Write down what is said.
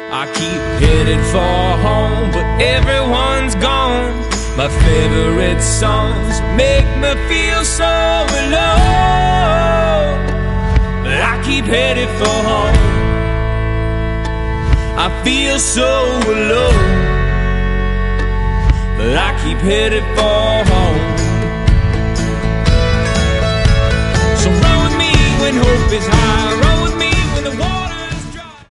I keep headed for home, but everyone's gone. My favorite songs make me feel so alone, but I keep headed for home. I feel so alone, but I keep headed for home.